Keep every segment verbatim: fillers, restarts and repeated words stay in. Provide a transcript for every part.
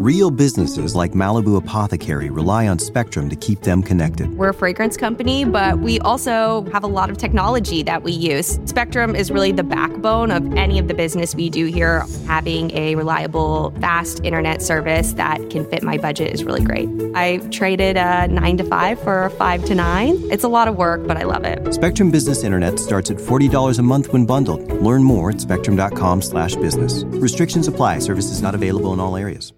Real businesses like Malibu Apothecary rely on Spectrum to keep them connected. We're a fragrance company, but we also have a lot of technology that we use. Spectrum is really the backbone of any of the business we do here. Having a reliable, fast internet service that can fit my budget is really great. I traded a nine to five for a five to nine. It's a lot of work, but I love it. Spectrum Business Internet starts at forty dollars a month when bundled. Learn more at spectrum.com slash business. Restrictions apply. Services not available in all areas.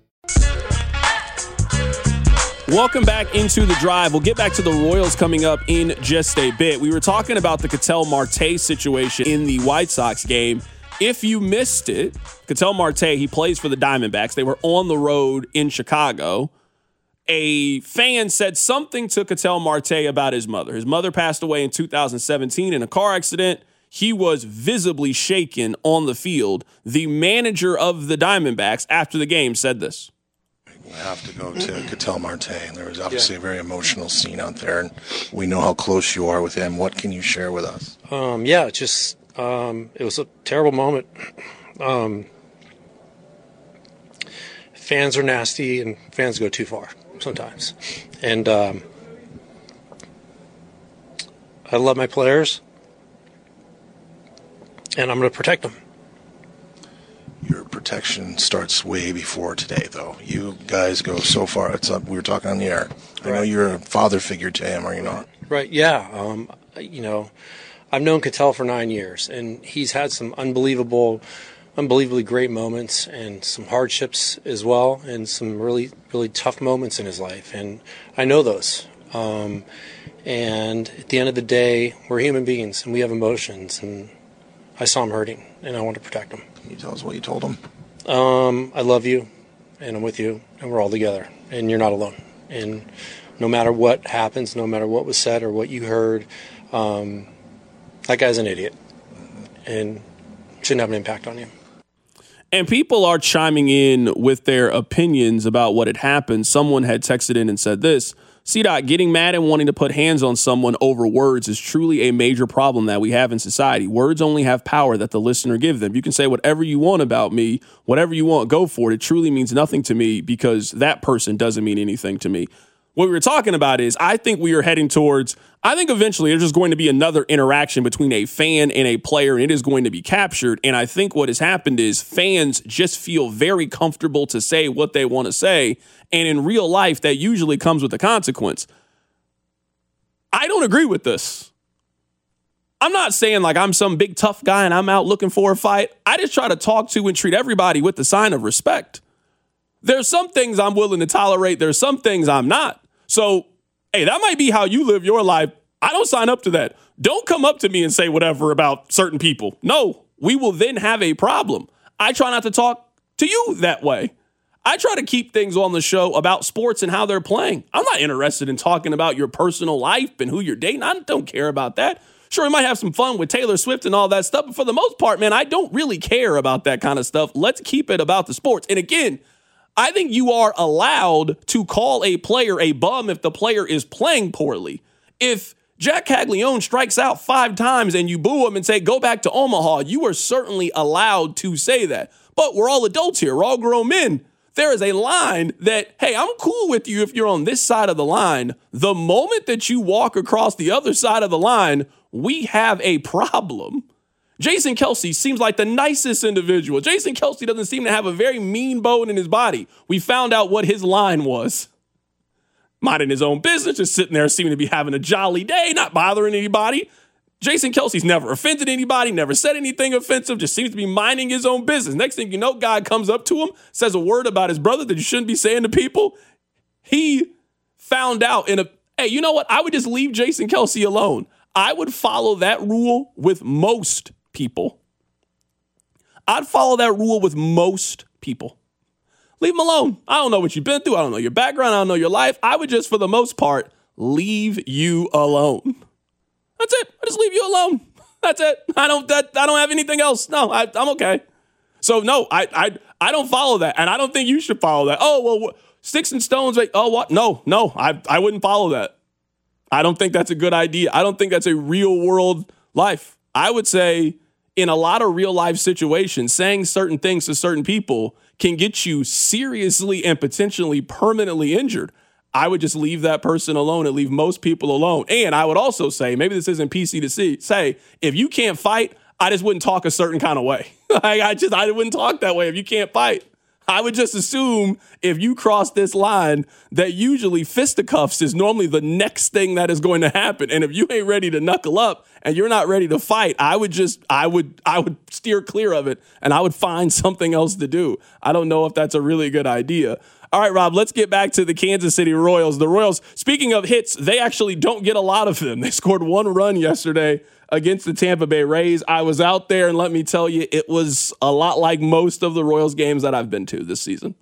Welcome back into The Drive. We'll get back to the Royals coming up in just a bit. We were talking about the Ketel Marte situation in the White Sox game. If you missed it, Ketel Marte, he plays for the Diamondbacks. They were on the road in Chicago. A fan said something to Ketel Marte about his mother. His mother passed away in two thousand seventeen in a car accident. He was visibly shaken on the field. The manager of the Diamondbacks after the game said this. We have to go to Ketel Marte, and there was obviously a very emotional scene out there, and we know how close you are with him. What can you share with us? Um, yeah, it just um, it was a terrible moment. Um, fans are nasty, and fans go too far sometimes. And um, I love my players, and I'm going to protect them. Your protection starts way before today, though. You guys go so far. It's up. We were talking on the air. I know you're a father figure to him, are you not? Right. Yeah. Um, you know, I've known Ketel for nine years, and he's had some unbelievable, unbelievably great moments, and some hardships as well, and some really, really tough moments in his life. And I know those. Um, and at the end of the day, we're human beings, and we have emotions. And I saw him hurting, and I want to protect him. Can you tell us what you told him? Um, I love you, and I'm with you, and we're all together, and you're not alone. And no matter what happens, no matter what was said or what you heard, um, that guy's an idiot, and shouldn't have an impact on you. And people are chiming in with their opinions about what had happened. Someone had texted in and said this: C-Dot, getting mad and wanting to put hands on someone over words is truly a major problem that we have in society. Words only have power that the listener give them. You can say whatever you want about me, whatever you want, go for it. It truly means nothing to me because that person doesn't mean anything to me. What we were talking about is I think we are heading towards, I think eventually there's just going to be another interaction between a fan and a player, and it is going to be captured. And I think what has happened is fans just feel very comfortable to say what they want to say. And in real life, that usually comes with a consequence. I don't agree with this. I'm not saying like I'm some big tough guy and I'm out looking for a fight. I just try to talk to and treat everybody with the sign of respect. There's some things I'm willing to tolerate. There's some things I'm not. So, hey, that might be how you live your life. I don't sign up to that. Don't come up to me and say whatever about certain people. No, we will then have a problem. I try not to talk to you that way. I try to keep things on the show about sports and how they're playing. I'm not interested in talking about your personal life and who you're dating. I don't care about that. Sure, we might have some fun with Taylor Swift and all that stuff, but for the most part, man, I don't really care about that kind of stuff. Let's keep it about the sports. And again, I think you are allowed to call a player a bum if the player is playing poorly. If Jack Caglione strikes out five times and you boo him and say, go back to Omaha, you are certainly allowed to say that. But we're all adults here. We're all grown men. There is a line that, hey, I'm cool with you if you're on this side of the line. The moment that you walk across the other side of the line, we have a problem. Jason Kelce seems like the nicest individual. Jason Kelce doesn't seem to have a very mean bone in his body. We found out what his line was. Minding his own business, just sitting there seeming to be having a jolly day, not bothering anybody. Jason Kelce's never offended anybody, never said anything offensive, just seems to be minding his own business. Next thing you know, God comes up to him, says a word about his brother that you shouldn't be saying to people. He found out in a, hey, you know what? I would just leave Jason Kelce alone. I would follow that rule with most people. I'd follow that rule with most people. Leave him alone. I don't know what you've been through. I don't know your background. I don't know your life. I would just, for the most part, leave you alone. That's it. I just leave you alone. That's it. I don't. That I don't have anything else. No, I, I'm okay. So no, I, I, I don't follow that, and I don't think you should follow that. Oh well, sticks and stones. Like, oh what? No, no, I, I wouldn't follow that. I don't think that's a good idea. I don't think that's a real world life. I would say in a lot of real life situations, saying certain things to certain people can get you seriously and potentially permanently injured. I would just leave that person alone and leave most people alone. And I would also say, maybe this isn't P C to see, say, if you can't fight, I just wouldn't talk a certain kind of way. I, I just, I wouldn't talk that way if you can't fight. I would just assume if you cross this line that usually fisticuffs is normally the next thing that is going to happen. And if you ain't ready to knuckle up and you're not ready to fight, I would just, I would, I would steer clear of it and I would find something else to do. I don't know if that's a really good idea. All right, Rob, let's get back to the Kansas City Royals. The Royals, speaking of hits, they actually don't get a lot of them. They scored one run yesterday against the Tampa Bay Rays. I was out there, and let me tell you, it was a lot like most of the Royals games that I've been to this season.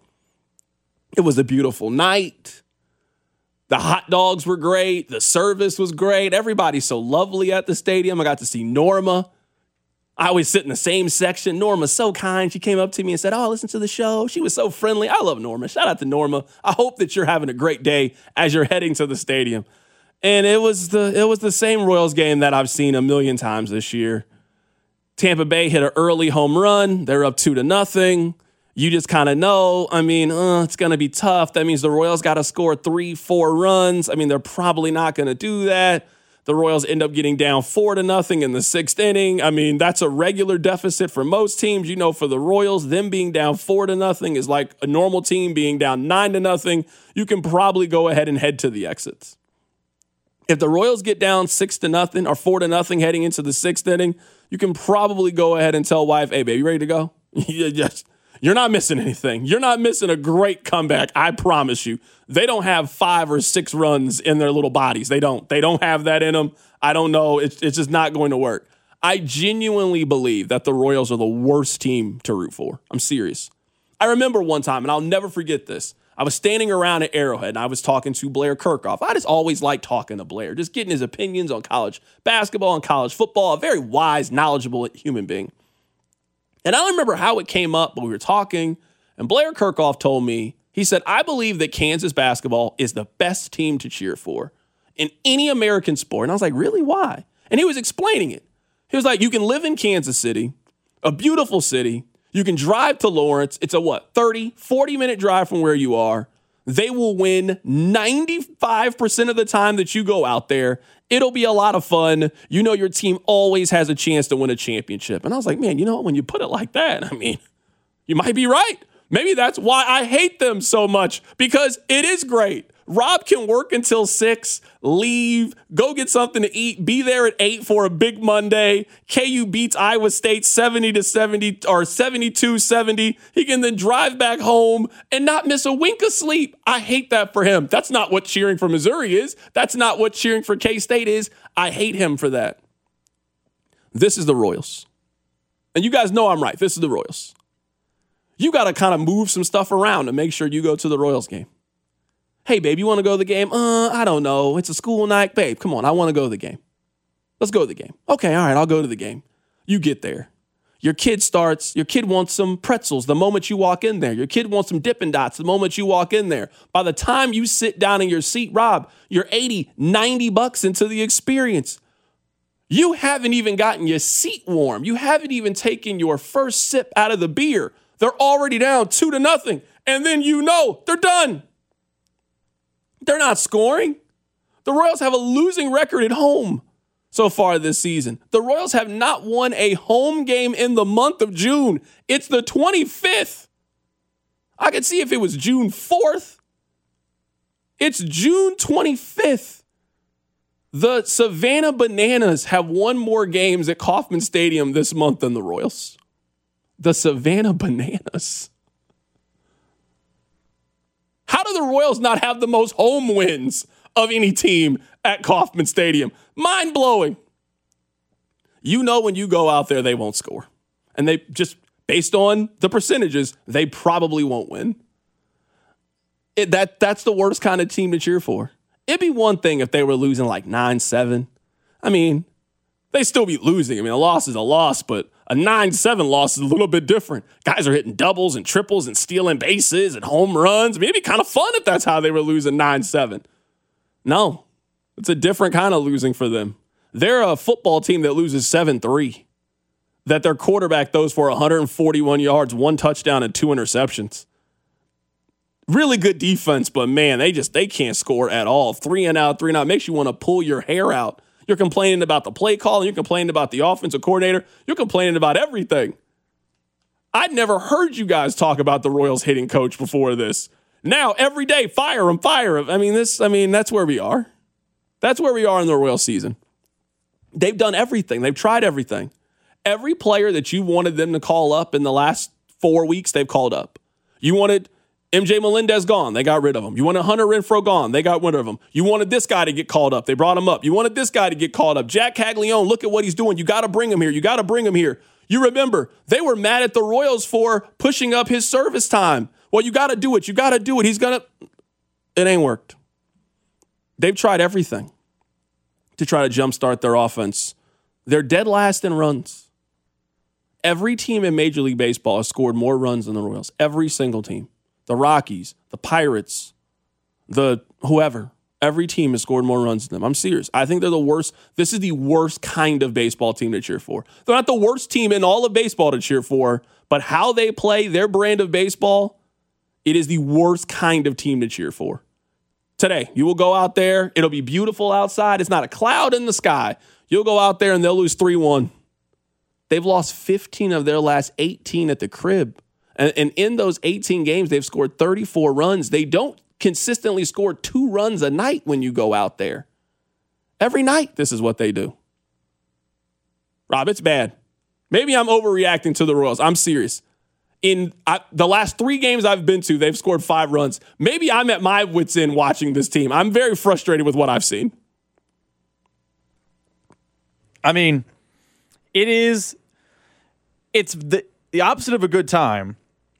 It was a beautiful night. The hot dogs were great. The service was great. Everybody's so lovely at the stadium. I got to see Norma. I always sit in the same section. Norma's so kind. She came up to me and said, oh, listen to the show. She was so friendly. I love Norma. Shout out to Norma. I hope that you're having a great day as you're heading to the stadium. And it was the it was the same Royals game that I've seen a million times this year. Tampa Bay hit an early home run. They're up two to nothing. You just kind of know, I mean, uh, it's going to be tough. That means the Royals got to score three, four runs. I mean, they're probably not going to do that. The Royals end up getting down four to nothing in the sixth inning. I mean, that's a regular deficit for most teams. You know, for the Royals, them being down four to nothing is like a normal team being down nine to nothing. You can probably go ahead and head to the exits. If the Royals get down six to nothing or four to nothing heading into the sixth inning, you can probably go ahead and tell wife, hey, baby, you ready to go? Yes. You're not missing anything. You're not missing a great comeback. I promise you. They don't have five or six runs in their little bodies. They don't. They don't have that in them. I don't know. It's, it's just not going to work. I genuinely believe that the Royals are the worst team to root for. I'm serious. I remember one time, and I'll never forget this. I was standing around at Arrowhead, and I was talking to Blair Kirkhoff. I just always liked talking to Blair, just getting his opinions on college basketball and college football. A very wise, knowledgeable human being. And I don't remember how it came up, but we were talking, and Blair Kirkhoff told me, he said, I believe that Kansas basketball is the best team to cheer for in any American sport. And I was like, really? Why? And he was explaining it. He was like, you can live in Kansas City, a beautiful city. You can drive to Lawrence. It's a what, thirty, forty minute drive from where you are. They will win ninety-five percent of the time that you go out there. It'll be a lot of fun. You know your team always has a chance to win a championship. And I was like, man, you know what? When you put it like that, I mean, you might be right. Maybe that's why I hate them so much, because it is great. Rob can work until six, leave, go get something to eat, be there at eight for a big Monday. K U beats Iowa State seventy to seventy or seventy-two seventy. He can then drive back home and not miss a wink of sleep. I hate that for him. That's not what cheering for Missouri is. That's not what cheering for K-State is. I hate him for that. This is the Royals. And you guys know I'm right. This is the Royals. You got to kind of move some stuff around to make sure you go to the Royals game. Hey, babe, you want to go to the game? Uh, I don't know. It's a school night. Babe, come on. I want to go to the game. Let's go to the game. Okay, all right, I'll go to the game. You get there. Your kid starts, your kid wants some pretzels the moment you walk in there. Your kid wants some Dippin' Dots the moment you walk in there. By the time you sit down in your seat, Rob, you're eighty, ninety bucks into the experience. You haven't even gotten your seat warm. You haven't even taken your first sip out of the beer. They're already down two to nothing. And then you know they're done. They're not scoring. The Royals have a losing record at home so far this season. The Royals have not won a home game in the month of June. It's the twenty-fifth. I could see if it was June fourth. It's June twenty-fifth. The Savannah Bananas have won more games at Kauffman Stadium this month than the Royals. The Savannah Bananas. How do the Royals not have the most home wins of any team at Kauffman Stadium? Mind-blowing. You know when you go out there, they won't score. And they just, based on the percentages, they probably won't win. It, that That's the worst kind of team to cheer for. It'd be one thing if they were losing like nine seven. I mean, they still be losing. I mean, a loss is a loss, but a nine seven loss is a little bit different. Guys are hitting doubles and triples and stealing bases and home runs. I mean, it'd be kind of fun if that's how they were losing nine seven. No, it's a different kind of losing for them. They're a football team that loses seven three. that their quarterback throws for one hundred forty-one yards, one touchdown, and two interceptions. Really good defense, but man, they just they can't score at all. Three and out, three and out makes you want to pull your hair out. You're complaining about the play call, and you're complaining about the offensive coordinator. You're complaining about everything. I'd never heard you guys talk about the Royals hitting coach before this. Now, every day, fire him, fire him. I mean, this. I mean, that's where we are. That's where we are in the Royals season. They've done everything. They've tried everything. Every player that you wanted them to call up in the last four weeks, they've called up. You wanted M J Melendez gone. They got rid of him. You wanted Hunter Renfroe gone. They got rid of him. You wanted this guy to get called up. They brought him up. You wanted this guy to get called up. Jack Caglione, look at what he's doing. You got to bring him here. You got to bring him here. You remember, they were mad at the Royals for pushing up his service time. Well, you got to do it. You got to do it. He's going to. It ain't worked. They've tried everything to try to jumpstart their offense. They're dead last in runs. Every team in Major League Baseball has scored more runs than the Royals. Every single team. The Rockies, the Pirates, the whoever. Every team has scored more runs than them. I'm serious. I think they're the worst. This is the worst kind of baseball team to cheer for. They're not the worst team in all of baseball to cheer for, but how they play, their brand of baseball, it is the worst kind of team to cheer for. Today, you will go out there. It'll be beautiful outside. It's not a cloud in the sky. You'll go out there and they'll lose three one. They've lost fifteen of their last eighteen at the crib. And, and in those eighteen games, they've scored thirty-four runs. They don't consistently score two runs a night when you go out there. Every night, this is what they do. Rob, it's bad. Maybe I'm overreacting to the Royals. I'm serious. In I, the last three games I've been to, they've scored five runs. Maybe I'm at my wits' end watching this team. I'm very frustrated with what I've seen. I mean, it is, it's the, the opposite of a good time.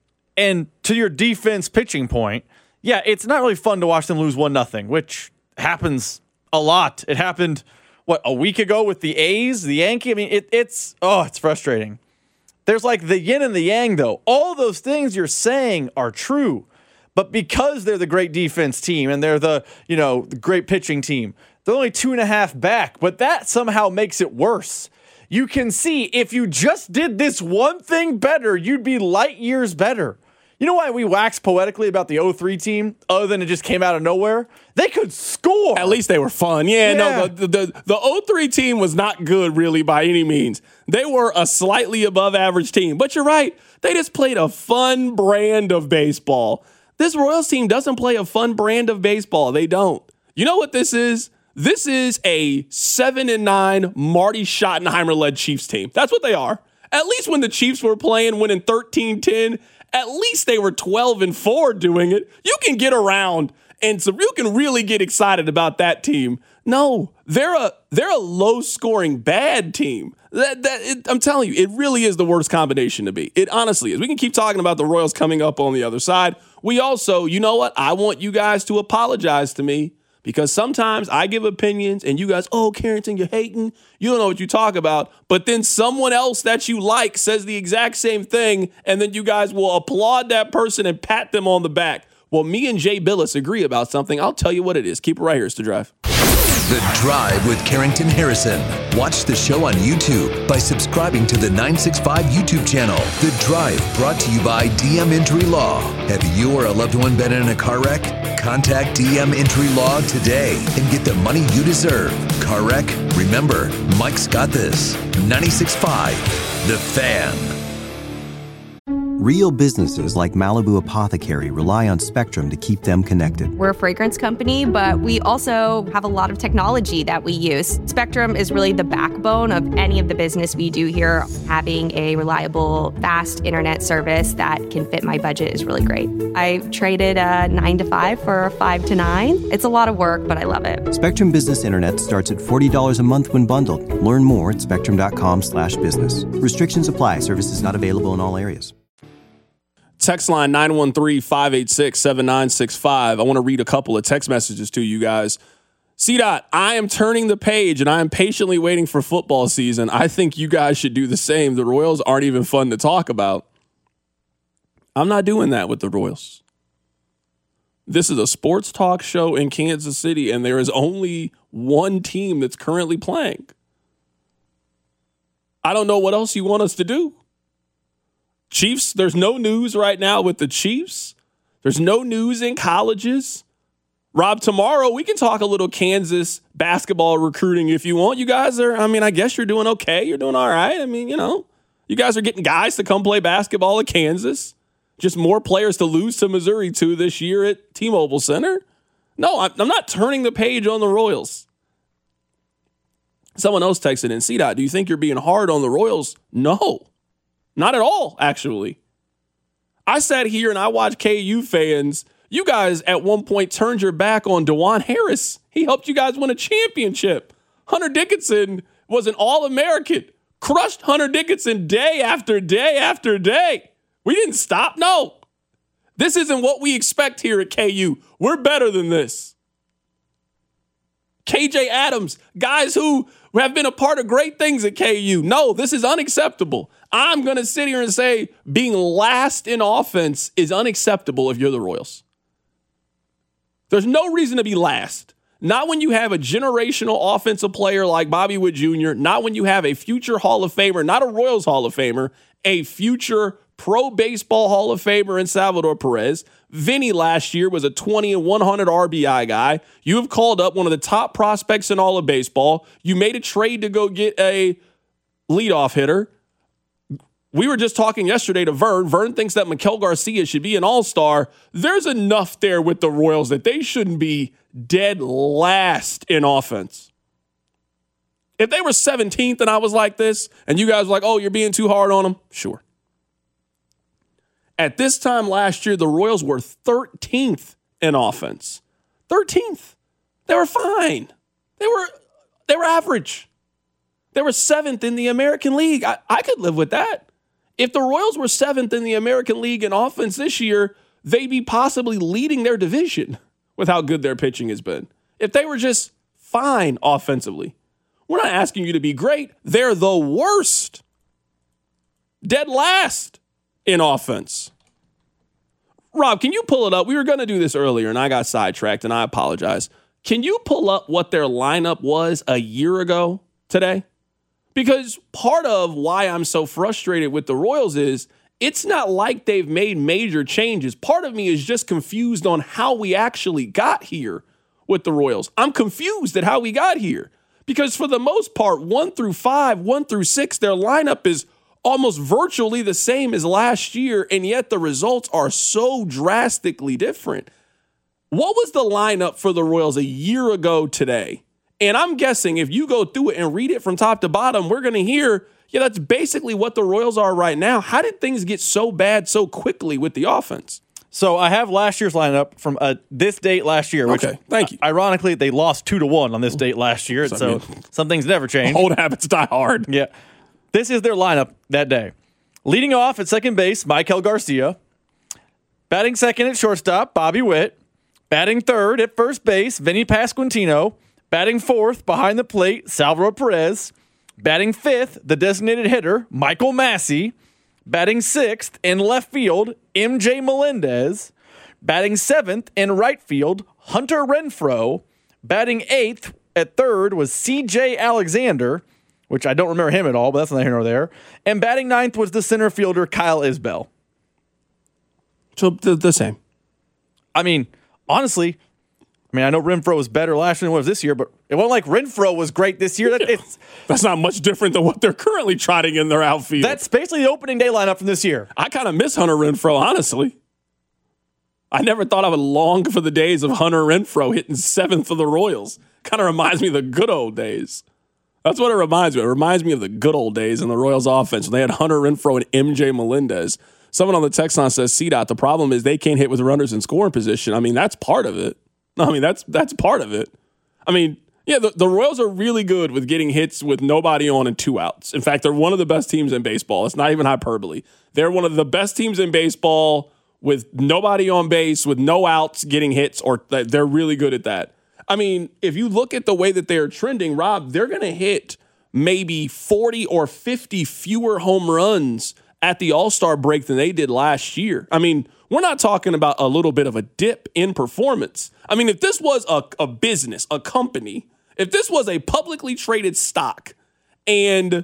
And to your defense pitching point, yeah, it's not really fun to watch them lose one nothing, which happens a lot. It happened, what, a week ago with the A's, the Yankee? I mean, it, it's, oh, it's frustrating. There's like the yin and the yang, though. All those things you're saying are true. But because they're the great defense team and they're the, you know, the great pitching team, they're only two and a half back. But that somehow makes it worse. You can see if you just did this one thing better, you'd be light years better. You know why we wax poetically about the oh three team, other than it just came out of nowhere? They could score. At least they were fun. Yeah, yeah. no, the, the, the oh three team was not good, really, by any means. They were a slightly above average team. But you're right. They just played a fun brand of baseball. This Royals team doesn't play a fun brand of baseball. They don't. You know what this is? This is a seven and nine Marty Schottenheimer-led Chiefs team. That's what they are. At least when the Chiefs were playing, winning thirteen ten, at least they were twelve and four doing it. You can get around and so you can really get excited about that team. No, they're a they're a low-scoring bad team. That that it, I'm telling you, it really is the worst combination to be. It honestly is. We can keep talking about the Royals coming up on the other side. We also, you know what? I want you guys to apologize to me because sometimes I give opinions and you guys, oh, Carrington, you're hating. You don't know what you talk about. But then someone else that you like says the exact same thing, and then you guys will applaud that person and pat them on the back. Well, me and Jay Billis agree about something. I'll tell you what it is. Keep it right here. It's The Drive. The Drive with Carrington Harrison. Watch the show on YouTube by subscribing to the nine sixty-five YouTube channel. The Drive, brought to you by D M Injury Law. Have you or a loved one been in a car wreck? Contact D M Injury Law today and get the money you deserve. Car wreck? Remember, Mike's got this. ninety-six point five, The Fan. Real businesses like Malibu Apothecary rely on Spectrum to keep them connected. We're a fragrance company, but we also have a lot of technology that we use. Spectrum is really the backbone of any of the business we do here. Having a reliable, fast internet service that can fit my budget is really great. I traded a nine to five for a five to nine. It's a lot of work, but I love it. Spectrum Business Internet starts at forty dollars a month when bundled. Learn more at spectrum.com slash business. Restrictions apply. Services not available in all areas. Text line nine one three, five eight six, seven nine six five. I want to read a couple of text messages to you guys. C-Dot, I am turning the page and I am patiently waiting for football season. I think you guys should do the same. The Royals aren't even fun to talk about. I'm not doing that with the Royals. This is a sports talk show in Kansas City, and there is only one team that's currently playing. I don't know what else you want us to do. Chiefs, there's no news right now with the Chiefs. There's no news in colleges. Rob, tomorrow we can talk a little Kansas basketball recruiting if you want. You guys are, I mean, I guess you're doing okay. You're doing all right. I mean, you know, you guys are getting guys to come play basketball at Kansas. Just more players to lose to Missouri to this year at T-Mobile Center. No, I'm not turning the page on the Royals. Someone else texted in, C-Dot, do you think you're being hard on the Royals? No, not at all, actually. I sat here and I watched K U fans. You guys at one point turned your back on DeJuan Harris. He helped you guys win a championship. Hunter Dickinson was an All-American. Crushed Hunter Dickinson day after day after day. We didn't stop. No. This isn't what we expect here at K U. We're better than this. K J Adams, guys who have been a part of great things at K U. No, this is unacceptable. I'm going to sit here and say being last in offense is unacceptable if you're the Royals. There's no reason to be last. Not when you have a generational offensive player like Bobby Witt Junior, not when you have a future Hall of Famer, not a Royals Hall of Famer, a future pro baseball Hall of Famer in Salvador Perez. Vinny last year was a twenty and one hundred R B I guy. You have called up one of the top prospects in all of baseball. You made a trade to go get a leadoff hitter. We were just talking yesterday to Vern. Vern thinks that Mikel Garcia should be an all-star. There's enough there with the Royals that they shouldn't be dead last in offense. If they were seventeenth and I was like this, and you guys were like, oh, you're being too hard on them, sure. At this time last year, the Royals were thirteenth in offense. thirteenth. They were fine. They were they were average. They were seventh in the American League. I, I could live with that. If the Royals were seventh in the American League in offense this year, they'd be possibly leading their division with how good their pitching has been. If they were just fine offensively. We're not asking you to be great. They're the worst. Dead last in offense. Rob, can you pull it up? We were going to do this earlier, and I got sidetracked, and I apologize. Can you pull up what their lineup was a year ago today? Because part of why I'm so frustrated with the Royals is it's not like they've made major changes. Part of me is just confused on how we actually got here with the Royals. I'm confused at how we got here. Because for the most part, one through five, one through six, their lineup is almost virtually the same as last year, and yet the results are so drastically different. What was the lineup for the Royals a year ago today? And I'm guessing if you go through it and read it from top to bottom, we're going to hear, yeah, that's basically what the Royals are right now. How did things get so bad so quickly with the offense? So I have last year's lineup from uh, this date last year. Which, okay, thank you. Ironically, they lost two to one on this date last year, so, so I mean, some things never change. Old habits die hard. Yeah. This is their lineup that day. Leading off at second base, Mikel Garcia. Batting second at shortstop, Bobby Witt. Batting third at first base, Vinny Pasquantino. Batting fourth behind the plate, Salvador Perez. Batting fifth, the designated hitter, Michael Massey. Batting sixth in left field, M J Melendez. Batting seventh in right field, Hunter Renfroe. Batting eighth at third was C J Alexander, which I don't remember him at all, but that's neither here nor there. And batting ninth was the center fielder, Kyle Isbell. So the, the same. I mean, honestly, I mean, I know Renfroe was better last year than it was this year, but it wasn't like Renfroe was great this year. That, yeah. it's, that's not much different than what they're currently trotting in their outfield. That's basically the opening day lineup from this year. I kind of miss Hunter Renfroe, honestly. I never thought I would long for the days of Hunter Renfroe hitting seventh for the Royals. Kind of reminds me of the good old days. That's what it reminds me of. It reminds me of the good old days in the Royals offense when they had Hunter Renfroe and M J Melendez. Someone on the text line says, C-Dot, the problem is they can't hit with runners in scoring position. I mean, that's part of it. I mean, that's that's part of it. I mean, yeah, the, the Royals are really good with getting hits with nobody on and two outs. In fact, they're one of the best teams in baseball. It's not even hyperbole. They're one of the best teams in baseball with nobody on base, with no outs getting hits, or they're really good at that. I mean, if you look at the way that they're trending, Rob, they're going to hit maybe forty or fifty fewer home runs at the All-Star break than they did last year. I mean, we're not talking about a little bit of a dip in performance. I mean, if this was a, a business, a company, if this was a publicly traded stock and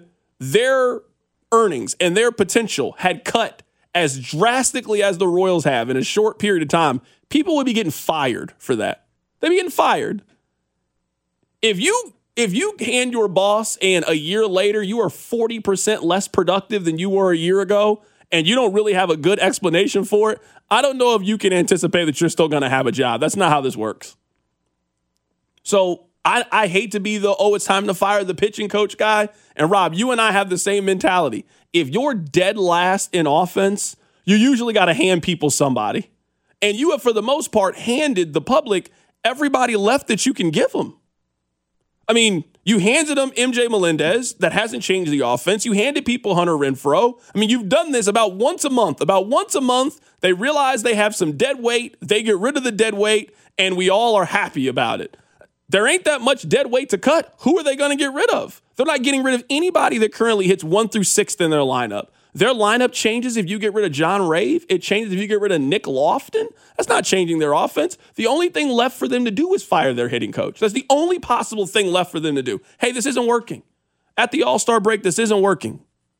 their earnings and their potential had cut as drastically as the Royals have in a short period of time, people would be getting fired for that. They'd be getting fired. If you if you hand your boss and a year later you are forty percent less productive than you were a year ago and you don't really have a good explanation for it, I don't know if you can anticipate that you're still going to have a job. That's not how this works. So I, I hate to be the, oh, it's time to fire the pitching coach guy. And Rob, you and I have the same mentality. If you're dead last in offense, you usually got to hand people somebody. And you have, for the most part, handed the public everybody left that you can give them. I mean, you handed them M J Melendez, that hasn't changed the offense. You handed people Hunter Renfroe. I mean, you've done this about once a month. About once a month, they realize they have some dead weight. They get rid of the dead weight, and we all are happy about it. There ain't that much dead weight to cut. Who are they going to get rid of? They're not getting rid of anybody that currently hits one through sixth in their lineup. Their lineup changes if you get rid of John Rave. It changes if you get rid of Nick Lofton. That's not changing their offense. The only thing left for them to do is fire their hitting coach. That's the only possible thing left for them to do. Hey, this isn't working. At the All-Star break, this isn't working.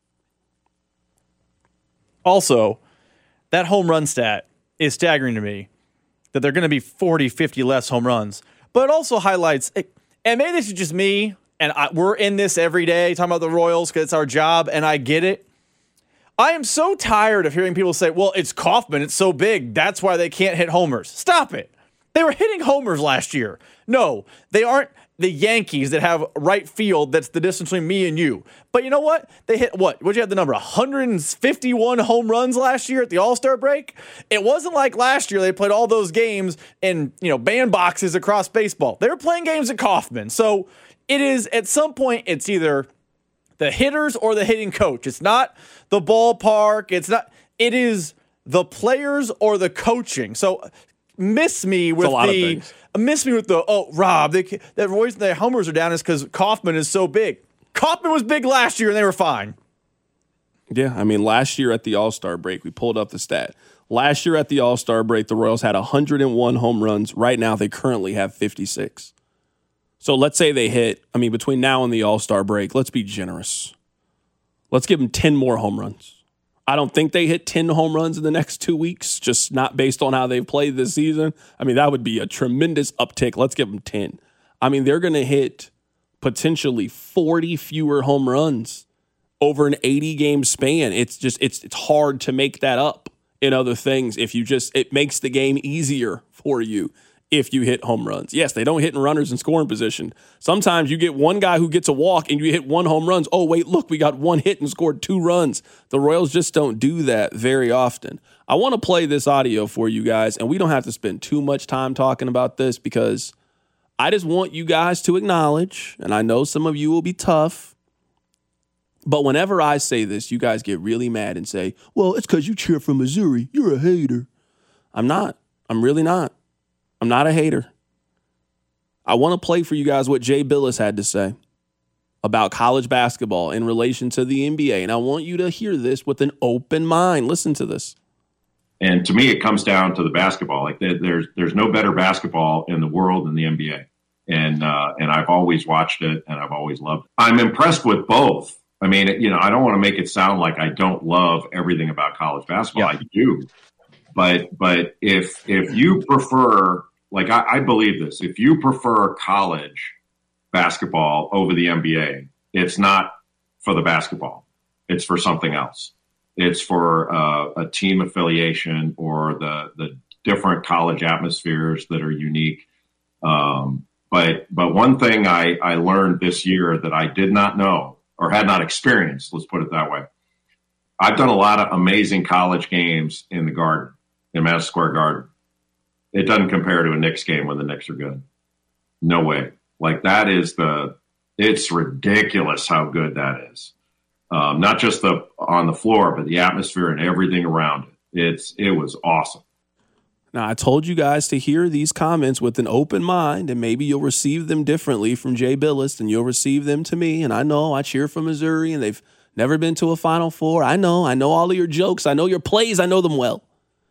Also, that home run stat is staggering to me, that they're going to be forty, fifty less home runs. But it also highlights, and maybe this is just me, and I, we're in this every day talking about the Royals because it's our job, and I get it. I am so tired of hearing people say, well, it's Kauffman, it's so big, that's why they can't hit homers. Stop it. They were hitting homers last year. No, they aren't the Yankees that have right field that's the distance between me and you. But you know what? They hit, what? What'd you have the number? one hundred fifty-one home runs last year at the All-Star break? It wasn't like last year they played all those games in, you know, bandboxes across baseball. They were playing games at Kauffman. So it is, at some point, it's either the hitters or the hitting coach. It's not the ballpark. It's not, it is the players or the coaching. So miss me with the, miss me with the, oh, Rob, they, that reason their homers are down is because Kauffman is so big. Kauffman was big last year and they were fine. Yeah, I mean, last year at the All-Star break, we pulled up the stat. Last year at the All-Star break, the Royals had one hundred one home runs. Right now, they currently have fifty-six. So let's say they hit, I mean, between now and the All-Star break, let's be generous. Let's give them ten more home runs. I don't think they hit ten home runs in the next two weeks, just not based on how they've played this season. I mean, that would be a tremendous uptick. Let's give them ten. I mean, they're going to hit potentially forty fewer home runs over an eighty-game span. It's just, it's it's hard to make that up in other things if you just, it makes the game easier for you if you hit home runs. Yes, they don't hit in runners in scoring position. Sometimes you get one guy who gets a walk and you hit one home runs. Oh, wait, look, we got one hit and scored two runs. The Royals just don't do that very often. I want to play this audio for you guys, and we don't have to spend too much time talking about this because I just want you guys to acknowledge, and I know some of you will be tough, but whenever I say this, you guys get really mad and say, well, it's because you cheer for Missouri. You're a hater. I'm not. I'm really not. I'm not a hater. I want to play for you guys what Jay Bilas had to say about college basketball in relation to the N B A. And I want you to hear this with an open mind. Listen to this. And to me, it comes down to the basketball. Like there's there's no better basketball in the world than the N B A. And uh, and I've always watched it and I've always loved it. I'm impressed with both. I mean, you know, I don't want to make it sound like I don't love everything about college basketball. Yeah. I do. But but if if you prefer, like I, I believe this, if you prefer college basketball over the N B A, it's not for the basketball. It's for something else. It's for uh, a team affiliation or the the different college atmospheres that are unique. Um, but but one thing I, I learned this year that I did not know or had not experienced, let's put it that way. I've done a lot of amazing college games in the Garden, in Madison Square Garden. It doesn't compare to a Knicks game when the Knicks are good. No way. Like that is the, it's ridiculous how good that is. Um, not just the on the floor, but the atmosphere and everything around it. It's it was awesome. Now, I told you guys to hear these comments with an open mind, and maybe you'll receive them differently from Jay Bilas than you'll receive them to me. And I know I cheer for Missouri, and they've never been to a Final Four. I know. I know all of your jokes. I know your plays. I know them well.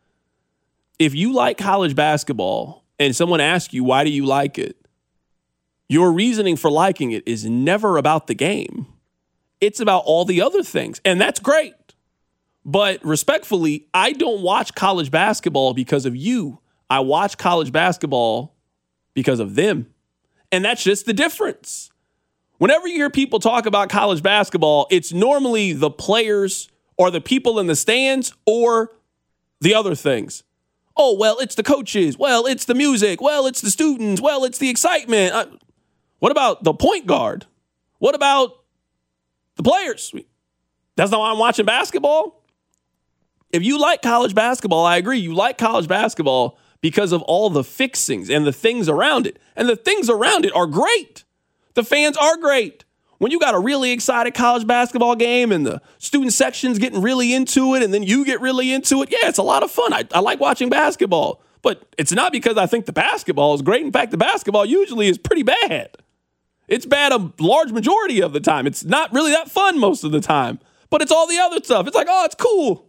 If you like college basketball and someone asks you, why do you like it? Your reasoning for liking it is never about the game. It's about all the other things, and that's great. But respectfully, I don't watch college basketball because of you. I watch college basketball because of them. And that's just the difference. Whenever you hear people talk about college basketball, it's normally the players or the people in the stands or the other things. Oh, well, it's the coaches. Well, it's the music. Well, it's the students. Well, it's the excitement. Uh, what about the point guard? What about the players? That's not why I'm watching basketball. If you like college basketball, I agree. You like college basketball because of all the fixings and the things around it. And the things around it are great. The fans are great. When you got a really excited college basketball game and the student section's getting really into it and then you get really into it, yeah, it's a lot of fun. I, I like watching basketball. But it's not because I think the basketball is great. In fact, the basketball usually is pretty bad. It's bad a large majority of the time. It's not really that fun most of the time. But it's all the other stuff. It's like, oh, it's cool.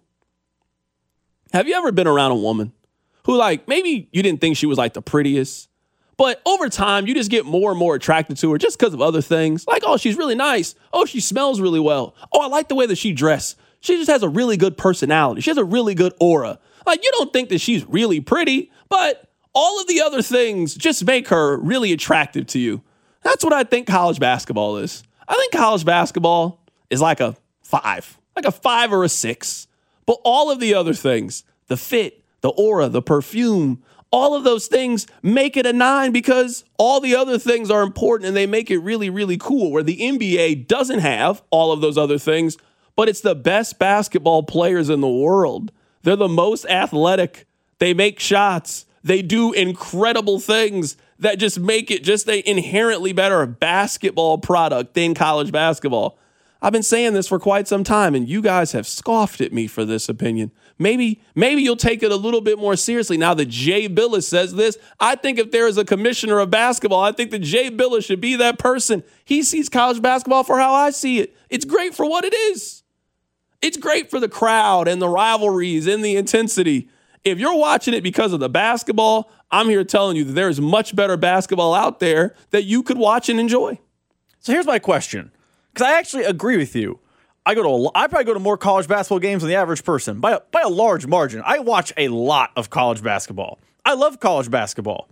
Have you ever been around a woman who, like, maybe you didn't think she was, like, the prettiest, but over time, you just get more and more attracted to her just because of other things. Like, oh, she's really nice. Oh, she smells really well. Oh, I like the way that she dressed. She just has a really good personality. She has a really good aura. Like, you don't think that she's really pretty, but all of the other things just make her really attractive to you. That's what I think college basketball is. I think college basketball is like a five, like a five or a six. But all of the other things, the fit, the aura, the perfume, all of those things make it a nine because all the other things are important and they make it really, really cool, where the N B A doesn't have all of those other things, but it's the best basketball players in the world. They're the most athletic. They make shots. They do incredible things that just make it just an inherently better basketball product than college basketball. I've been saying this for quite some time, and you guys have scoffed at me for this opinion. Maybe, maybe you'll take it a little bit more seriously now that Jay Bilas says this. I think if there is a commissioner of basketball, I think that Jay Bilas should be that person. He sees college basketball for how I see it. It's great for what it is. It's great for the crowd and the rivalries and the intensity. If you're watching it because of the basketball, I'm here telling you that there is much better basketball out there that you could watch and enjoy. So here's my question. Because I actually agree with you. I go to a, I probably go to more college basketball games than the average person by a, by a large margin. I watch a lot of college basketball. I love college basketball.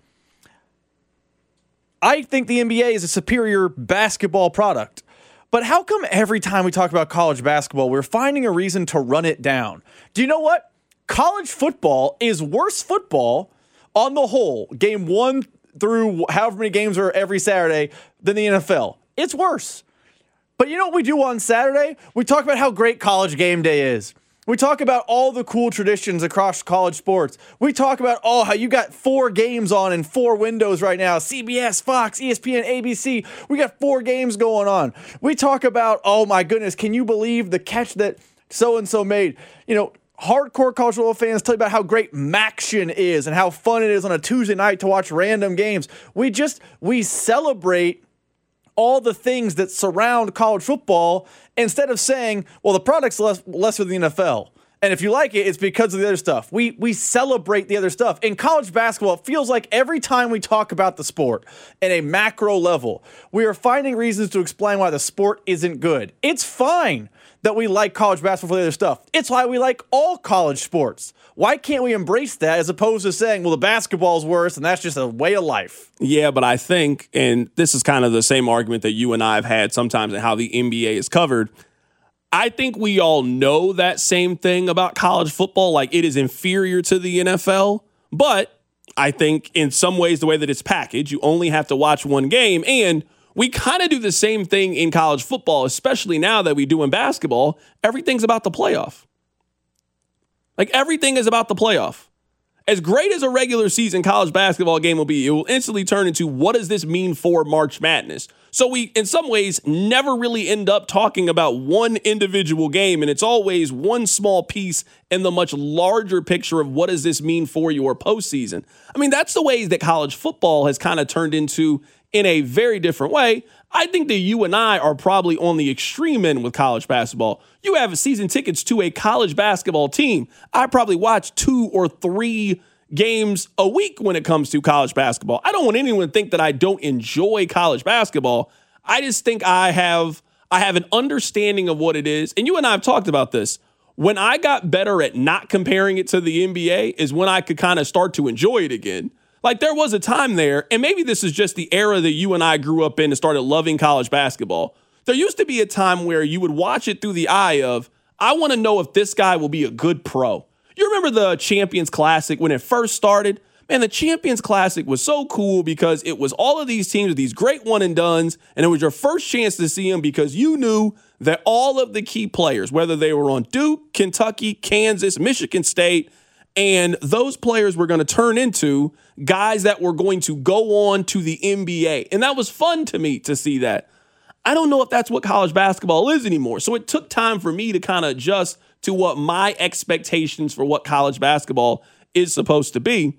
I think the N B A is a superior basketball product. But how come every time we talk about college basketball, we're finding a reason to run it down? Do you know what? College football is worse football on the whole, game one through however many games are every Saturday, than the N F L. It's worse. But you know what we do on Saturday? We talk about how great college game day is. We talk about all the cool traditions across college sports. We talk about, oh, how you got four games on in four windows right now. C B S, Fox, E S P N, A B C. We got four games going on. We talk about, oh my goodness, can you believe the catch that so-and-so made? You know, hardcore college football fans tell you about how great Maction is and how fun it is on a Tuesday night to watch random games. We just, we celebrate all the things that surround college football instead of saying, well, the product's less, lesser than the N F L. And if you like it, it's because of the other stuff. We we celebrate the other stuff. In college basketball, it feels like every time we talk about the sport at a macro level, we are finding reasons to explain why the sport isn't good. It's fine that we like college basketball for the other stuff. It's why we like all college sports. Why can't we embrace that as opposed to saying, well, the basketball's worse and that's just a way of life? Yeah, but I think, and this is kind of the same argument that you and I have had sometimes in how the N B A is covered. I think we all know that same thing about college football, like it is inferior to the N F L. But I think in some ways, the way that it's packaged, you only have to watch one game. And we kind of do the same thing in college football, especially now that we do in basketball. Everything's about the playoff. Like everything is about the playoff. As great as a regular season college basketball game will be, it will instantly turn into what does this mean for March Madness? So we, in some ways, never really end up talking about one individual game, and it's always one small piece in the much larger picture of what does this mean for your postseason. I mean, that's the ways that college football has kind of turned into in a very different way. I think that you and I are probably on the extreme end with college basketball. You have season tickets to a college basketball team. I probably watch two or three games a week when it comes to college basketball. I don't want anyone to think that I don't enjoy college basketball. I just think I have I have an understanding of what it is. And you and I have talked about this. When I got better at not comparing it to the N B A is when I could kind of start to enjoy it again. Like there was a time there, and maybe this is just the era that you and I grew up in and started loving college basketball. There used to be a time where you would watch it through the eye of, I want to know if this guy will be a good pro. You remember the Champions Classic when it first started? Man, the Champions Classic was so cool because it was all of these teams with these great one and dones, and it was your first chance to see them because you knew that all of the key players, whether they were on Duke, Kentucky, Kansas, Michigan State, and those players were going to turn into guys that were going to go on to the N B A. And that was fun to me to see that. I don't know if that's what college basketball is anymore. So it took time for me to kind of adjust to what my expectations for what college basketball is supposed to be.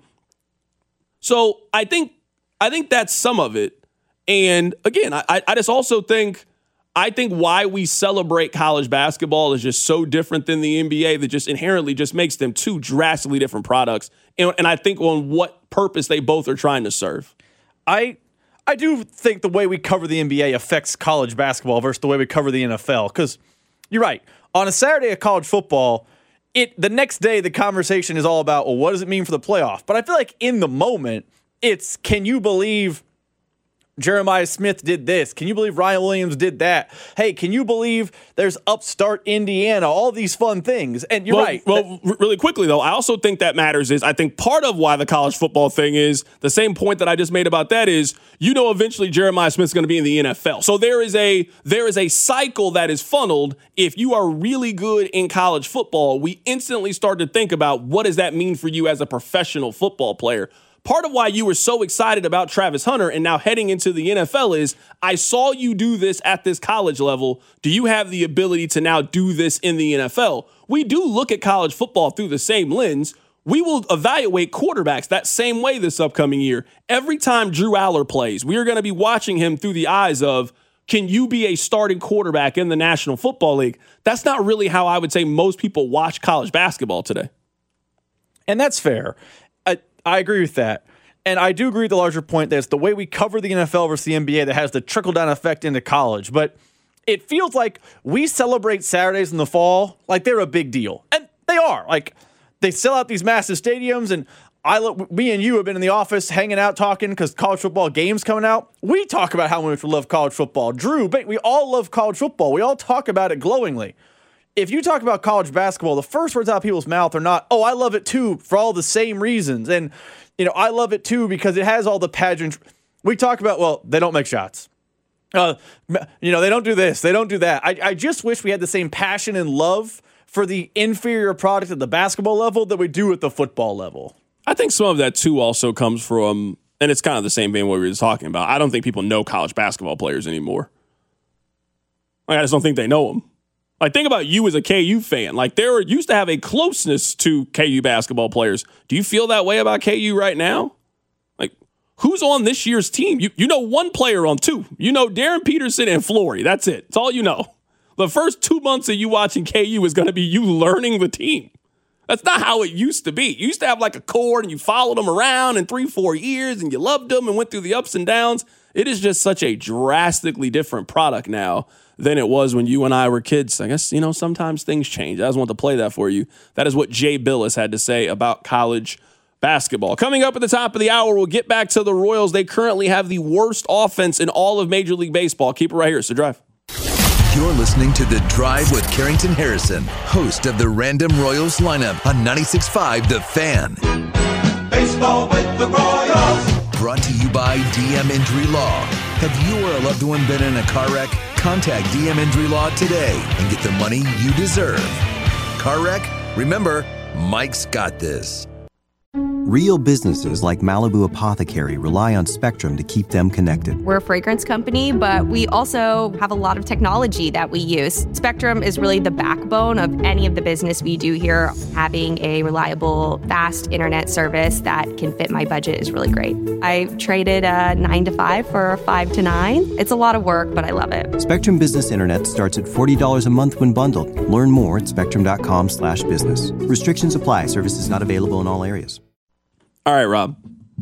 So I think I think that's some of it. And again, I, I just also think I think why we celebrate college basketball is just so different than the N B A that just inherently just makes them two drastically different products. And, and I think on what purpose they both are trying to serve. I I do think the way we cover the N B A affects college basketball versus the way we cover the N F L. Because you're right. On a Saturday of college football, it the next day the conversation is all about, well, what does it mean for the playoff? But I feel like in the moment, it's can you believe Jeremiah Smith did this? Can you believe Ryan Williams did that? Hey, can you believe there's upstart Indiana? All these fun things. And you're well, right. Well, r- really quickly, though, I also think that matters is I think part of why the college football thing is the same point that I just made about that is, you know, eventually Jeremiah Smith's going to be in the N F L. So there is a there is a cycle that is funneled. If you are really good in college football, we instantly start to think about what does that mean for you as a professional football player. Part of why you were so excited about Travis Hunter and now heading into the N F L is I saw you do this at this college level. Do you have the ability to now do this in the N F L? We do look at college football through the same lens. We will evaluate quarterbacks that same way this upcoming year. Every time Drew Aller plays, we are going to be watching him through the eyes of, can you be a starting quarterback in the National Football League? That's not really how I would say most people watch college basketball today. And that's fair. I, I agree with that. And I do agree with the larger point that it's the way we cover the N F L versus the N B A that has the trickle-down effect into college. But it feels like we celebrate Saturdays in the fall like they're a big deal. And they are. Like, they sell out these massive stadiums, and I, look, me and you have been in the office hanging out talking because college football games coming out. We talk about how much we love college football. Drew, we all love college football. We all talk about it glowingly. If you talk about college basketball, the first words out of people's mouth are not, oh, I love it too for all the same reasons. And, you know, I love it too because it has all the pageant. We talk about, well, they don't make shots. Uh, you know, they don't do this. They don't do that. I, I just wish we had the same passion and love for the inferior product at the basketball level that we do at the football level. I think some of that, too, also comes from, and it's kind of the same vein what we were talking about. I don't think people know college basketball players anymore. Like, I just don't think they know them. Like, think about you as a K U fan. Like, there used to have a closeness to K U basketball players. Do you feel that way about K U right now? Like, who's on this year's team? You you know one player on two. You know Darren Peterson and Flory. That's it. That's all you know. The first two months of you watching K U is going to be you learning the team. That's not how it used to be. You used to have like a core and you followed them around in three, four years and you loved them and went through the ups and downs. It is just such a drastically different product now than it was when you and I were kids. I guess, you know, sometimes things change. I just want to play that for you. That is what Jay Billis had to say about college basketball. Coming up at the top of the hour, we'll get back to the Royals. They currently have the worst offense in all of Major League Baseball. Keep it right here. It's The Drive. You're listening to The Drive with Carrington Harrison, host of the Random Royals lineup on ninety-six point five The Fan. Baseball with the Royals. Brought to you by D M Injury Law. Have you or a loved one been in a car wreck? Contact D M Injury Law today and get the money you deserve. Car wreck? Remember, Mike's got this. Real businesses like Malibu Apothecary rely on Spectrum to keep them connected. We're a fragrance company, but we also have a lot of technology that we use. Spectrum is really the backbone of any of the business we do here. Having a reliable, fast internet service that can fit my budget is really great. I traded a nine to five for a five to nine. It's a lot of work, but I love it. Spectrum Business Internet starts at forty dollars a month when bundled. Learn more at spectrum.com slash business. Restrictions apply. Services not available in all areas. All right, Rob.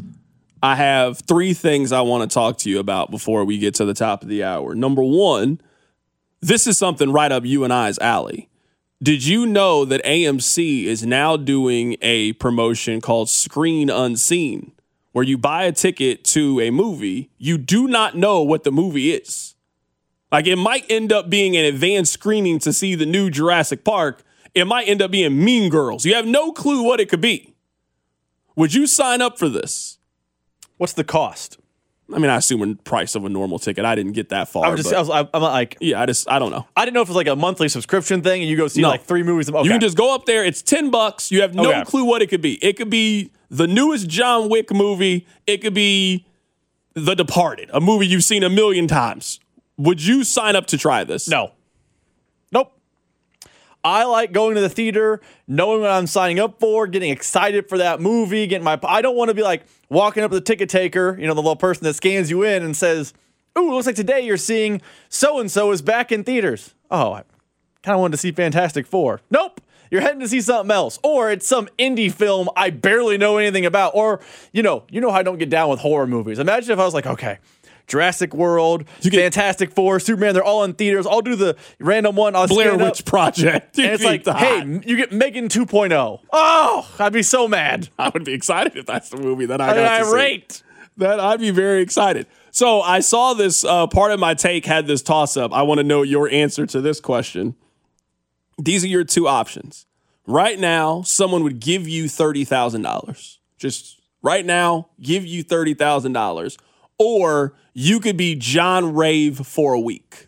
I have three things I want to talk to you about before we get to the top of the hour. Number one, This is something right up you and I's alley. Did you know that A M C is now doing a promotion called Screen Unseen, where you buy a ticket to a movie, you do not know what the movie is? Like, it might end up being an advanced screening to see the new Jurassic Park. It might end up being Mean Girls. You have no clue what it could be. Would you sign up for this? What's the cost? I mean, I assume the price of a normal ticket. I didn't get that far. I'm just, but, I was, I'm like, yeah, I just, I don't know. I didn't know if it was like a monthly subscription thing and you go see No. like three movies. Okay. You can just go up there. It's ten bucks. You have no Okay. clue what it could be. It could be the newest John Wick movie. It could be The Departed, a movie you've seen a million times. Would you sign up to try this? No. Nope. I like going to the theater, knowing what I'm signing up for, getting excited for that movie, getting my I don't want to be like walking up to the ticket taker, you know, the little person that scans you in and says, "Ooh, looks like today you're seeing so and so is back in theaters." Oh, I kind of wanted to see Fantastic Four. Nope. You're heading to see something else, or it's some indie film I barely know anything about, or you know, you know how I don't get down with horror movies. Imagine if I was like, okay, Jurassic World, get, Fantastic Four, Superman, they're all in theaters. I'll do the random one. I'll Blair stand Witch up, Project. and it's like, hey, you get Megan two point oh. Oh, I'd be so mad. I would be excited if that's the movie that I I got mean, to see. irate. That I'd be very excited. So I saw this, uh, part of my take had this toss-up. I want to know your answer to this question. These are your two options. Right now, someone would give you thirty thousand dollars. Just right now, give you thirty thousand dollars. Or you could be John Rave for a week.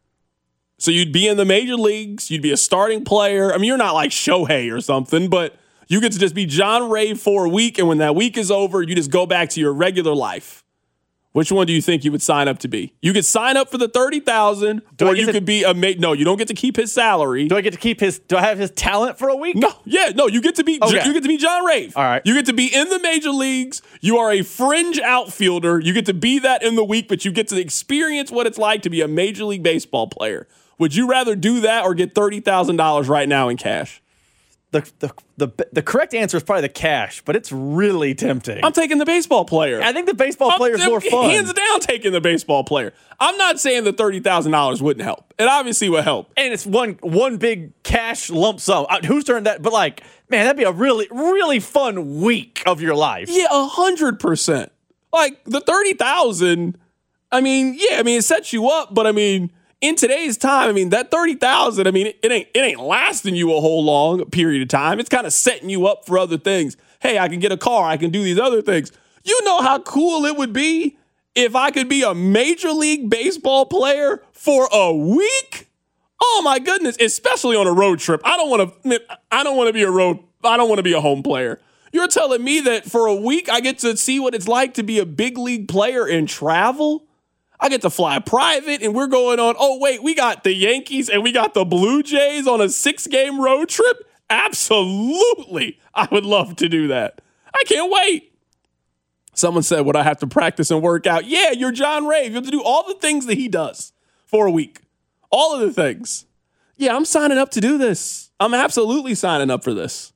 So you'd be in the major leagues. You'd be a starting player. I mean, you're not like Shohei or something, but you get to just be John Rave for a week. And when that week is over, you just go back to your regular life. Which one do you think you would sign up to be? You could sign up for the thirty thousand dollars, or you to, could be a ma- no, you don't get to keep his salary. Do I get to keep his do I have his talent for a week? No, yeah, no, you get to be Okay. you get to be John Rave. All right. You get to be in the major leagues. You are a fringe outfielder. You get to be that in the week, but you get to experience what it's like to be a Major League Baseball player. Would you rather do that or get thirty thousand dollars right now in cash? The, the the the correct answer is probably the cash, but it's really tempting. I'm taking the baseball player. I think the baseball player is more fun. Hands down taking the baseball player. I'm not saying the thirty thousand dollars wouldn't help. It obviously would help. And it's one one big cash lump sum. Uh, who's turned that? But like, man, that'd be a really, really fun week of your life. Yeah, a hundred percent. Like the thirty thousand. I mean, yeah, I mean it sets you up, but I mean, in today's time, I mean that thirty thousand. I mean, it ain't it ain't lasting you a whole long period of time. It's kind of setting you up for other things. Hey, I can get a car. I can do these other things. You know how cool it would be if I could be a Major League Baseball player for a week. Oh my goodness, especially on a road trip. I don't want to. I don't want to be a road. I don't want to be a home player. You're telling me that for a week I get to see what it's like to be a big league player and travel? I get to fly private, and we're going on, oh, wait, we got the Yankees and we got the Blue Jays on a six-game road trip? Absolutely. I would love to do that. I can't wait. Someone said, would I have to practice and work out? Yeah, you're John Rave. You have to do all the things that he does for a week. All of the things. Yeah, I'm signing up to do this. I'm absolutely signing up for this.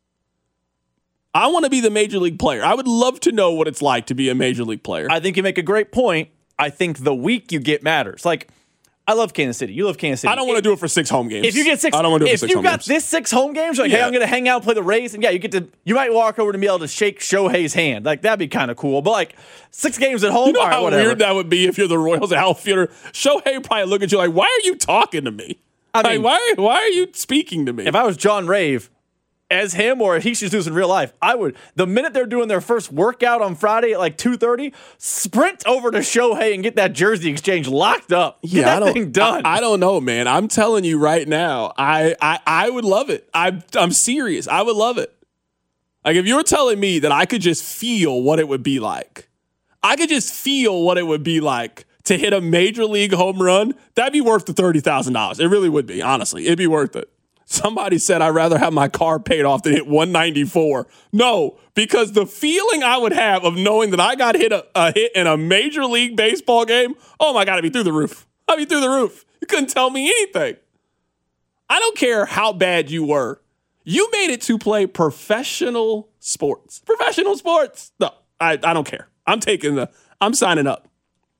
I want to be the Major League player. I would love to know what it's like to be a Major League player. I think you make a great point. I think the week you get matters. Like, I love Kansas City. You love Kansas City. I don't want to do it for six home games. If you get six, I don't want to do it if for six you home got games. this six home games, you're like, hey, Yeah. I'm going to hang out, play the Rays, and yeah, you get to. You might walk over to be able to shake Shohei's hand. Like that'd be kind of cool. But like six games at home, You know all right, how whatever. weird that would be if you're the Royals outfielder. Shohei probably look at you like, why are you talking to me? I Like, mean, why, why are you speaking to me? If I was John Rave, as him or he should do this in real life, I would. The minute they're doing their first workout on Friday at like two thirty, sprint over to Shohei and get that jersey exchange locked up. Get yeah, I that don't, thing done. I, I don't know, man. I'm telling you right now, I, I, I would love it. I, I'm serious. I would love it. Like if you're telling me that I could just feel what it would be like, I could just feel what it would be like to hit a major league home run, that'd be worth the thirty thousand dollars. It really would be, honestly. It'd be worth it. Somebody said I'd rather have my car paid off than hit one ninety-four. No, because the feeling I would have of knowing that I got hit a, a hit in a Major League Baseball game, oh my God, I'd be through the roof. I'd be through the roof. You couldn't tell me anything. I don't care how bad you were. You made it to play professional sports. Professional sports. No, I, I don't care. I'm taking the, I'm signing up.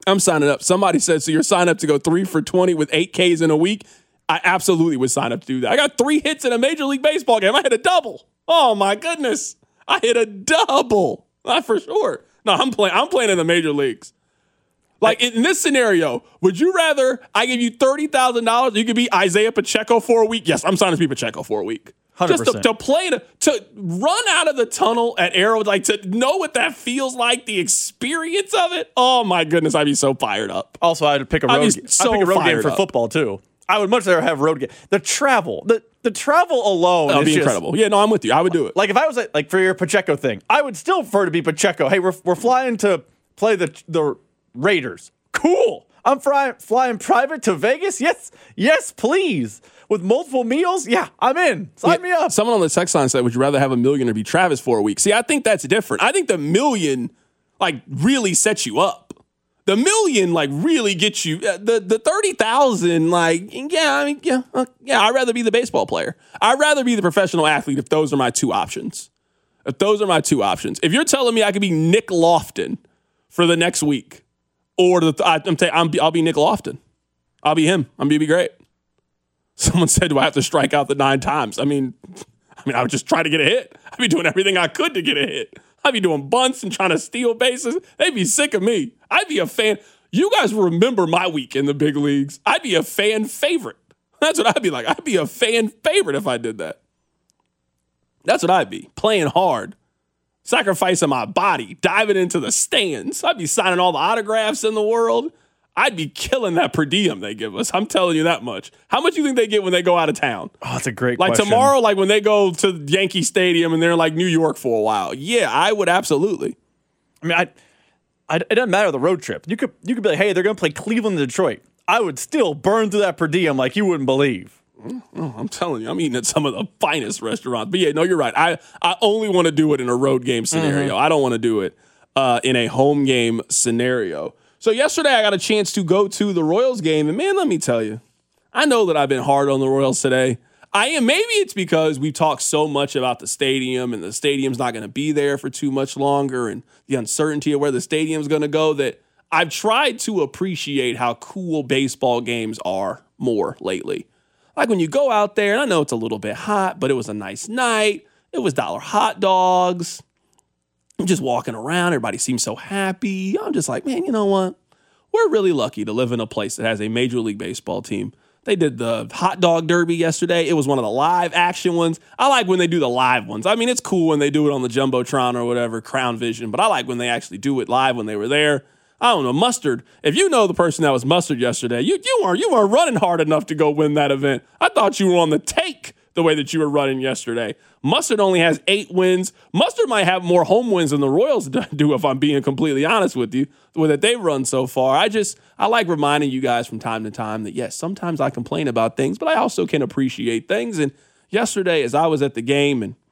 I'm signing up. Somebody said, so you're signing up to go three for twenty with eight Ks in a week? I absolutely would sign up to do that. I got three hits in a Major League Baseball game. I hit a double. Oh, my goodness. I hit a double. Not for sure. No, I'm playing I'm playing in the major leagues. Like, in this scenario, would you rather I give you thirty thousand dollars, you could be Isaiah Pacheco for a week? Yes, I'm signing to be Pacheco for a week. one hundred percent. Just to, to play, to, to run out of the tunnel at Arrow, like to know what that feels like, the experience of it. Oh, my goodness, I'd be so fired up. Also, I'd pick a road, I'd be so I'd pick a road game for up. football, too. I would much rather have road game. The travel, the, the travel alone That would is be just, incredible. Yeah, no, I'm with you. I would do it. Like, if I was, at, like, for your Pacheco thing, I would still prefer to be Pacheco. Hey, we're, we're flying to play the the Raiders. Cool. I'm fly, flying private to Vegas? Yes. Yes, please. With multiple meals? Yeah, I'm in. Sign Yeah, me up. Someone on the text line said, would you rather have a million or be Travis for a week? See, I think that's different. I think the million, like, really sets you up. The million, like, really gets you. Uh, the the thirty thousand, like, yeah, I mean, yeah, uh, yeah, I'd rather be the baseball player. I'd rather be the professional athlete if those are my two options. If those are my two options. If you're telling me I could be Nick Lofton for the next week, or the I, I'm, t- I'm I'll be Nick Lofton. I'll be him. I'm gonna be great. Someone said, do I have to strike out the nine times? I mean, I mean, I would just try to get a hit. I'd be doing everything I could to get a hit. I'd be doing bunts and trying to steal bases. They'd be sick of me. I'd be a fan. You guys remember my week in the big leagues. I'd be a fan favorite. That's what I'd be like. I'd be a fan favorite if I did that. That's what I'd be. Playing hard. Sacrificing my body. Diving into the stands. I'd be signing all the autographs in the world. I'd be killing that per diem they give us. I'm telling you that much. How much do you think they get when they go out of town? Oh, that's a great like question. Like tomorrow, like when they go to Yankee Stadium and they're like New York for a while. Yeah, I would absolutely. I mean, I, I, it doesn't matter the road trip. You could you could be like, hey, they're going to play Cleveland and Detroit. I would still burn through that per diem like you wouldn't believe. Oh, I'm telling you, I'm eating at some of the finest restaurants. But yeah, no, you're right. I, I only want to do it in a road game scenario. Mm-hmm. I don't want to do it uh, in a home game scenario. So yesterday I got a chance to go to the Royals game, and man, let me tell you, I know that I've been hard on the Royals today. I am. Maybe it's because we've talked so much about the stadium, and the stadium's not going to be there for too much longer, and the uncertainty of where the stadium's going to go, that I've tried to appreciate how cool baseball games are more lately. Like when you go out there, and I know it's a little bit hot, but it was a nice night. It was dollar hot dogs. I'm just walking around. Everybody seems so happy. I'm just like, man, you know what? We're really lucky to live in a place that has a Major League Baseball team. They did the hot dog derby yesterday. It was one of the live action ones. I like when they do the live ones. I mean, it's cool when they do it on the Jumbotron or whatever, Crown Vision, but I like when they actually do it live when they were there. I don't know, Mustard. If you know the person that was Mustard yesterday, you you weren't you weren't running hard enough to go win that event. I thought you were on the take the way that you were running yesterday. Mustard only has eight wins. Mustard might have more home wins than the Royals do, if I'm being completely honest with you, the way that they've run so far. I just, I like reminding you guys from time to time that, yes, sometimes I complain about things, but I also can appreciate things. And yesterday, as I was at the game and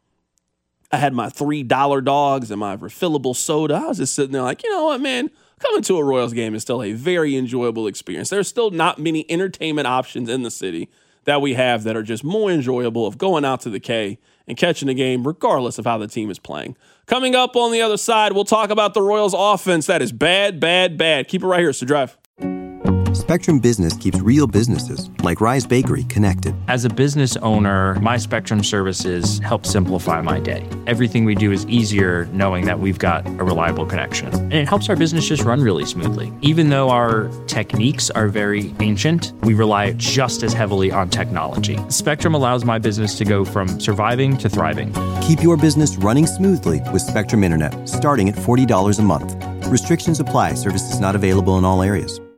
I had my three dollar dogs and my refillable soda, I was just sitting there like, you know what, man? Coming to a Royals game is still a very enjoyable experience. There's still not many entertainment options in the city that we have that are just more enjoyable of going out to the K and catching a game regardless of how the team is playing. Coming up on the other side, we'll talk about the Royals offense that is bad, bad, bad. Keep it right here. It's The Drive. Spectrum Business keeps real businesses, like Rise Bakery, connected. As a business owner, my Spectrum services help simplify my day. Everything we do is easier knowing that we've got a reliable connection. And it helps our business just run really smoothly. Even though our techniques are very ancient, we rely just as heavily on technology. Spectrum allows my business to go from surviving to thriving. Keep your business running smoothly with Spectrum Internet, starting at forty dollars a month. Restrictions apply. Services not available in all areas.